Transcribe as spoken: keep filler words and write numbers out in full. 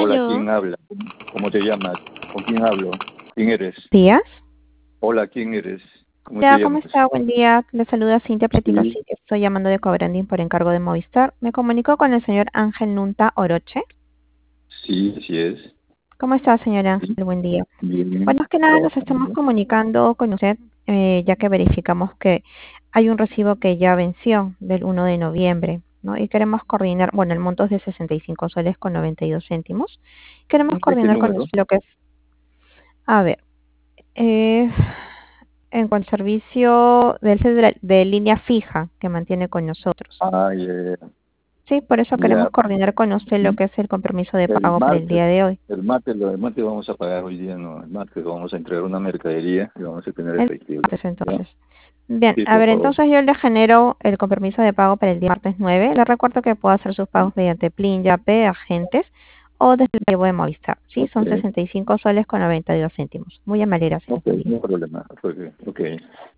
Hola, Aló. ¿quién habla? ¿Cómo te llamas? ¿Con quién hablo? ¿Quién eres? ¿Días? Hola, ¿quién eres? ¿Cómo te Ya, ¿cómo llamas? está? Buen día. Le saluda Cintia Sí, Platicosí. Estoy llamando de Cobrandín por encargo de Movistar. Me comunico con el señor Ángel Nunta Oroche. sí, así es. ¿Cómo está, señor Sí, Ángel? Buen día. bien, Bueno, más que nada nos estamos trabajando. comunicando con usted, eh, ya que verificamos que hay un recibo que ya venció del uno de noviembre, ¿no? Y queremos coordinar, bueno, el monto es de sesenta y cinco soles con noventa y dos céntimos. Queremos ¿De qué coordinar con número? usted lo que es, a ver, eh, en cuanto al servicio de, de, de línea fija que mantiene con nosotros. Ah, ya, Sí, por eso queremos ya. coordinar con usted lo que es el compromiso de El pago para el martes, día de hoy. el martes, lo del martes vamos a pagar hoy día, no, el martes vamos a entregar una mercadería y vamos a tener El efectivo. martes, ¿Ya? entonces. Bien, Sí, a por ver, favor. entonces yo le genero el compromiso de pago para el día martes nueve. Le recuerdo que puedo hacer sus pagos mediante Plin, Yape, agentes o desde el pago de Movistar. Sí, Ok, son sesenta y cinco soles con noventa y dos céntimos. Muy amable, gracias. ok, Buen día. no hay problema. Ok, ok.